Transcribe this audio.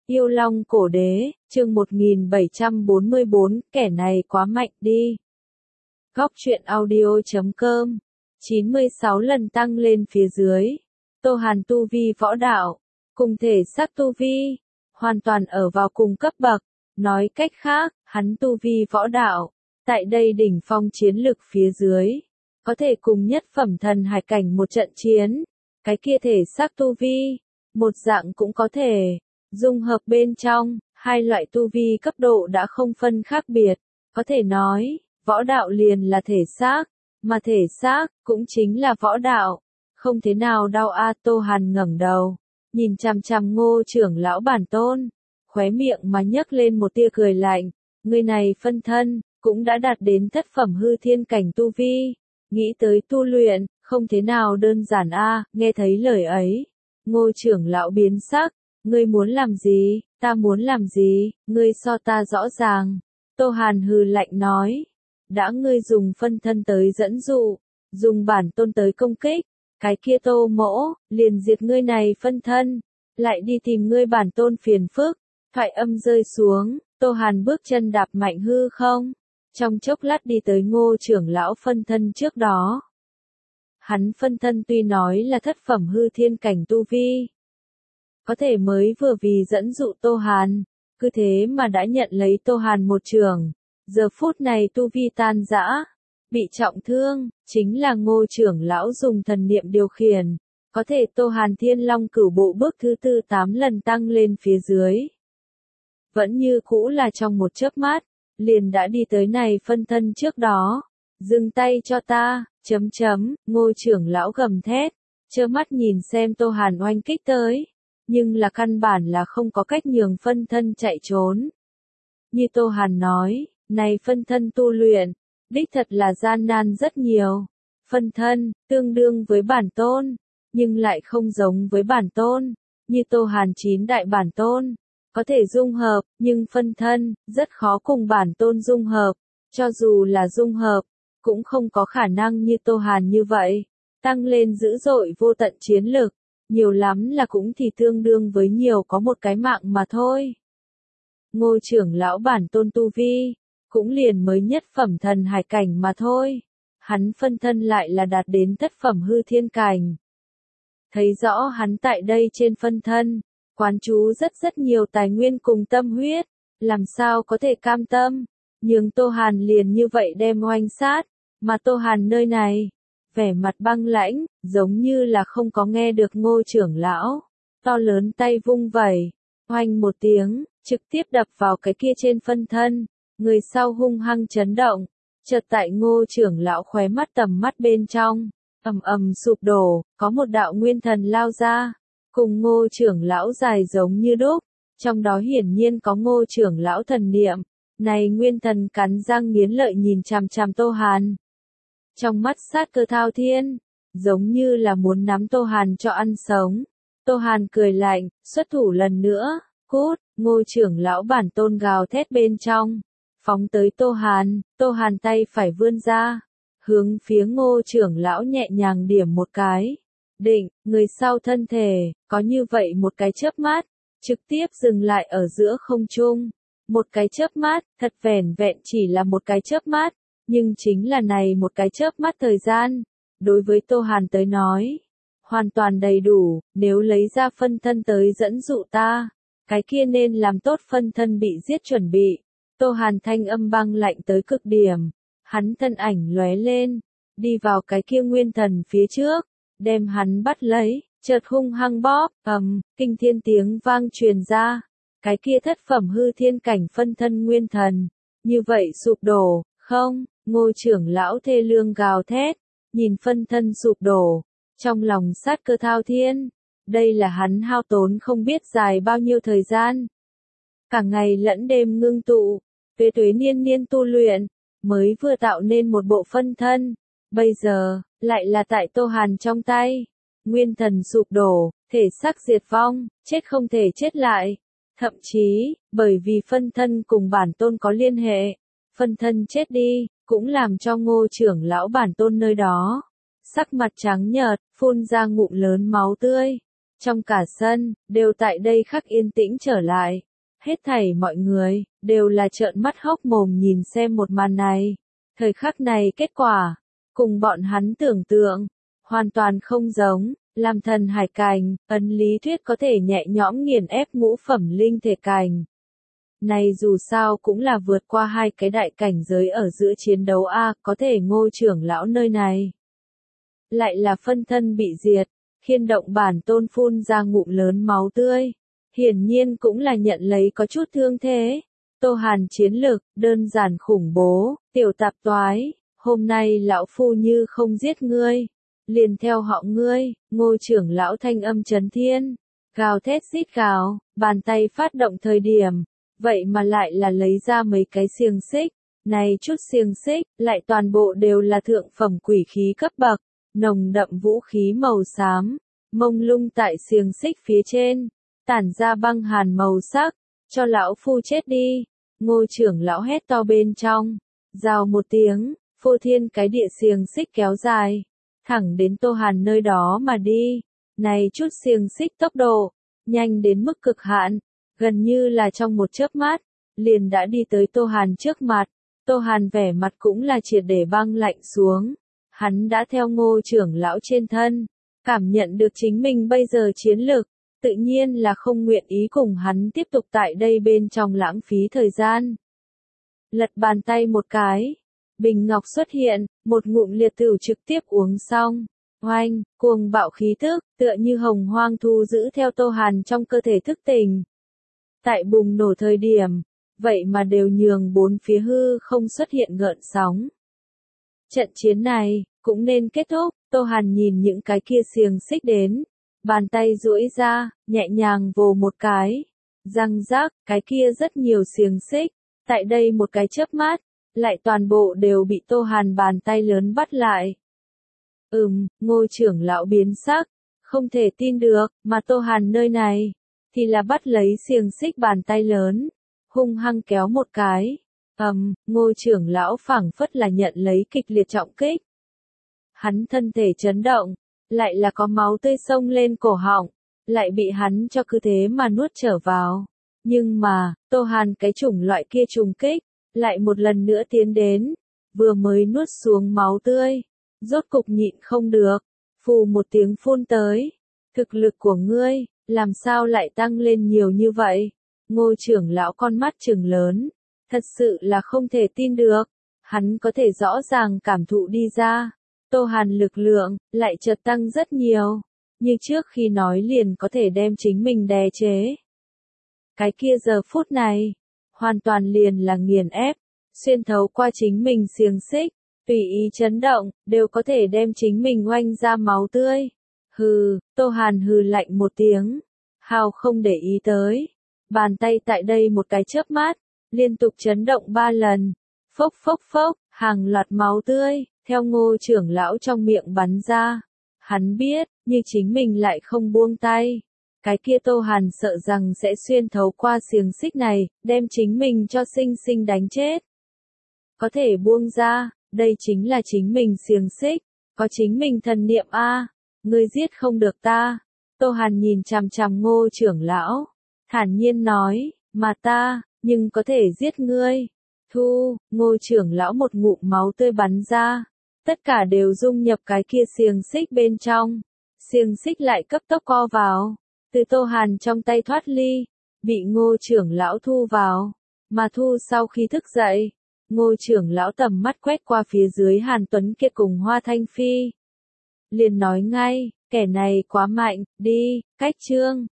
Yêu Long Cổ Đế, chương 1744, kẻ này quá mạnh đi. Góc truyện audio.com 96 lần tăng lên phía dưới. Tô Hàn tu vi võ đạo, cùng thể xác tu vi, hoàn toàn ở vào cùng cấp bậc. Nói cách khác, hắn tu vi võ đạo, tại đây đỉnh phong chiến lực phía dưới, có thể cùng nhất phẩm thần hải cảnh một trận chiến. Cái kia thể xác tu vi, một dạng cũng có thể dung hợp bên trong, hai loại tu vi cấp độ đã không phân khác biệt. Có thể nói, võ đạo liền là thể xác, mà thể xác cũng chính là võ đạo. Không thế nào đau a. Tô Hàn ngẩng đầu, nhìn chằm chằm Ngô trưởng lão bản tôn, khóe miệng mà nhấc lên một tia cười lạnh. Người này phân thân, cũng đã đạt đến thất phẩm hư thiên cảnh tu vi. Nghĩ tới tu luyện, không thế nào đơn giản a. Nghe thấy lời ấy, Ngô trưởng lão biến sắc. Ngươi muốn làm gì, ta muốn làm gì, ngươi so ta rõ ràng. Tô Hàn hừ lạnh nói. Đã ngươi dùng phân thân tới dẫn dụ, dùng bản tôn tới công kích, cái kia Tô mỗ, liền diệt ngươi này phân thân, lại đi tìm ngươi bản tôn phiền phức. Thoại âm rơi xuống, Tô Hàn bước chân đạp mạnh hư không, trong chốc lát đi tới Ngô trưởng lão phân thân trước đó. Hắn phân thân tuy nói là thất phẩm hư thiên cảnh tu vi, có thể mới vừa vì dẫn dụ Tô Hàn, cứ thế mà đã nhận lấy Tô Hàn một trường. Giờ phút này tu vi tan rã, bị trọng thương, chính là Ngô trưởng lão dùng thần niệm điều khiển, có thể Tô Hàn Thiên Long Cửu Bộ bước thứ 8 lần tăng lên phía dưới. Vẫn như cũ là trong một chớp mắt, liền đã đi tới này phân thân trước đó. Dừng tay cho ta, Ngô trưởng lão gầm thét, trơ mắt nhìn xem Tô Hàn oanh kích tới. Nhưng là căn bản là không có cách nhường phân thân chạy trốn. Như Tô Hàn nói, này phân thân tu luyện, đích thật là gian nan rất nhiều. Phân thân, tương đương với bản tôn, nhưng lại không giống với bản tôn. Như Tô Hàn 9 đại bản tôn, có thể dung hợp, nhưng phân thân, rất khó cùng bản tôn dung hợp. Cho dù là dung hợp, cũng không có khả năng như Tô Hàn như vậy, tăng lên dữ dội vô tận chiến lực. Nhiều lắm là cũng thì tương đương với nhiều có một cái mạng mà thôi. Ngô trưởng lão bản tôn tu vi, cũng liền mới nhất phẩm thần hải cảnh mà thôi. Hắn phân thân lại là đạt đến thất phẩm hư thiên cảnh. Thấy rõ hắn tại đây trên phân thân, quán chú rất nhiều tài nguyên cùng tâm huyết, làm sao có thể cam tâm, nhưng Tô Hàn liền như vậy đem oanh sát, mà Tô Hàn nơi này, vẻ mặt băng lãnh, giống như là không có nghe được Ngô trưởng lão. To lớn tay vung vẩy, oanh một tiếng, trực tiếp đập vào cái kia trên phân thân, người sau hung hăng chấn động, chợt tại Ngô trưởng lão khóe mắt tầm mắt bên trong, ầm ầm sụp đổ, có một đạo nguyên thần lao ra, cùng Ngô trưởng lão dài giống như đúc, trong đó hiển nhiên có Ngô trưởng lão thần niệm. Này nguyên thần cắn răng nghiến lợi nhìn chằm chằm Tô Hàn. Trong mắt sát cơ thao thiên, giống như là muốn nắm Tô Hàn cho ăn sống. Tô Hàn cười lạnh, xuất thủ lần nữa, cút. Ngô trưởng lão bản tôn gào thét bên trong, phóng tới Tô Hàn tay phải vươn ra, hướng phía Ngô trưởng lão nhẹ nhàng điểm một cái. Định, người sau thân thể, có như vậy một cái chớp mắt, trực tiếp dừng lại ở giữa không trung. Một cái chớp mắt, thật vẻn vẹn chỉ là một cái chớp mắt, nhưng chính là này một cái chớp mắt thời gian, đối với Tô Hàn tới nói, hoàn toàn đầy đủ. Nếu lấy ra phân thân tới dẫn dụ ta, cái kia nên làm tốt phân thân bị giết chuẩn bị. Tô Hàn thanh âm băng lạnh tới cực điểm, hắn thân ảnh lóe lên, đi vào cái kia nguyên thần phía trước, đem hắn bắt lấy, chợt hung hăng bóp, kinh thiên tiếng vang truyền ra. Cái kia thất phẩm hư thiên cảnh phân thân nguyên thần, như vậy sụp đổ, không. Ngô trưởng lão thê lương gào thét, nhìn phân thân sụp đổ, trong lòng sát cơ thao thiên. Đây là hắn hao tốn không biết dài bao nhiêu thời gian, cả ngày lẫn đêm ngưng tụ, tuế niên tu luyện, mới vừa tạo nên một bộ phân thân. Bây giờ, lại là tại Tô Hàn trong tay. Nguyên thần sụp đổ, thể xác diệt vong, chết không thể chết lại. Thậm chí, bởi vì phân thân cùng bản tôn có liên hệ, phân thân chết đi, cũng làm cho Ngô trưởng lão bản tôn nơi đó sắc mặt trắng nhợt, phun ra ngụm lớn máu tươi. Trong cả sân, đều tại đây khắc yên tĩnh trở lại. Hết thảy mọi người, đều là trợn mắt hốc mồm nhìn xem một màn này. Thời khắc này kết quả, cùng bọn hắn tưởng tượng, hoàn toàn không giống, làm thần hải cảnh, ấn lý thuyết có thể nhẹ nhõm nghiền ép ngũ phẩm linh thể cảnh. Này dù sao cũng là vượt qua hai cái đại cảnh giới ở giữa chiến đấu a, có thể Ngô trưởng lão nơi này. Lại là phân thân bị diệt, khiên động bản tôn phun ra ngụm lớn máu tươi. Hiển nhiên cũng là nhận lấy có chút thương thế. Tô Hàn chiến lực, đơn giản khủng bố, tiểu tạp toái, hôm nay lão phu như không giết ngươi. Liền theo họ ngươi, Ngô trưởng lão thanh âm chấn thiên, gào thét rít gào, bàn tay phát động thời điểm, vậy mà lại là lấy ra mấy cái xiềng xích, này chút xiềng xích, lại toàn bộ đều là thượng phẩm quỷ khí cấp bậc, nồng đậm vũ khí màu xám, mông lung tại xiềng xích phía trên, tản ra băng hàn màu sắc, cho lão phu chết đi, Ngô trưởng lão hét to bên trong, rào một tiếng, phô thiên cái địa xiềng xích kéo dài, thẳng đến Tô Hàn nơi đó mà đi, này chút xiềng xích tốc độ, nhanh đến mức cực hạn, gần như là trong một chớp mắt, liền đã đi tới Tô Hàn trước mặt, Tô Hàn vẻ mặt cũng là triệt để băng lạnh xuống, hắn đã theo Ngô trưởng lão trên thân, cảm nhận được chính mình bây giờ chiến lực, tự nhiên là không nguyện ý cùng hắn tiếp tục tại đây bên trong lãng phí thời gian. Lật bàn tay một cái, bình ngọc xuất hiện, một ngụm liệt tửu trực tiếp uống xong. Oanh, cuồng bạo khí tức, tựa như hồng hoang thu giữ theo Tô Hàn trong cơ thể thức tỉnh. Tại bùng nổ thời điểm, vậy mà đều nhường bốn phía hư không xuất hiện gợn sóng. Trận chiến này, cũng nên kết thúc, Tô Hàn nhìn những cái kia xiềng xích đến. Bàn tay duỗi ra, nhẹ nhàng vồ một cái. Răng rác, cái kia rất nhiều xiềng xích. Tại đây một cái chớp mắt, lại toàn bộ đều bị Tô Hàn bàn tay lớn bắt lại. Ngô trưởng lão biến sắc, không thể tin được, mà Tô Hàn nơi này, thì là bắt lấy xiềng xích bàn tay lớn, hung hăng kéo một cái. Ngô trưởng lão phảng phất là nhận lấy kịch liệt trọng kích. Hắn thân thể chấn động, lại là có máu tươi xông lên cổ họng, lại bị hắn cho cứ thế mà nuốt trở vào. Nhưng mà, Tô Hàn cái chủng loại kia trùng kích, lại một lần nữa tiến đến, vừa mới nuốt xuống máu tươi, rốt cục nhịn không được, phù một tiếng phun tới. Thực lực của ngươi, làm sao lại tăng lên nhiều như vậy? Ngô trưởng lão con mắt trừng lớn, thật sự là không thể tin được, hắn có thể rõ ràng cảm thụ đi ra. Tô Hàn lực lượng, lại chợt tăng rất nhiều, như trước khi nói liền có thể đem chính mình đè chế. Cái kia giờ phút này, hoàn toàn liền là nghiền ép, xuyên thấu qua chính mình xiềng xích, tùy ý chấn động, đều có thể đem chính mình oanh ra máu tươi. Hừ, Tô Hàn hừ lạnh một tiếng, hào không để ý tới. Bàn tay tại đây một cái chớp mắt, liên tục chấn động 3 lần. Phốc phốc phốc, hàng loạt máu tươi, theo Ngô trưởng lão trong miệng bắn ra. Hắn biết, như chính mình lại không buông tay. Cái kia Tô Hàn sợ rằng sẽ xuyên thấu qua xiềng xích này, đem chính mình cho sinh sinh đánh chết. Có thể buông ra, đây chính là chính mình xiềng xích, có chính mình thần niệm a, ngươi giết không được ta. Tô Hàn nhìn chằm chằm Ngô trưởng lão, thản nhiên nói, mà ta, nhưng có thể giết ngươi. Thu, Ngô trưởng lão một ngụm máu tươi bắn ra, tất cả đều dung nhập cái kia xiềng xích bên trong. Xiềng xích lại cấp tốc co vào, từ Tô Hàn trong tay thoát ly, bị Ngô trưởng lão thu vào, mà thu sau khi thức dậy, Ngô trưởng lão tầm mắt quét qua phía dưới Hàn Tuấn Kiệt cùng Hoa Thanh Phi. Liền nói ngay, kẻ này quá mạnh, đi, cách chương.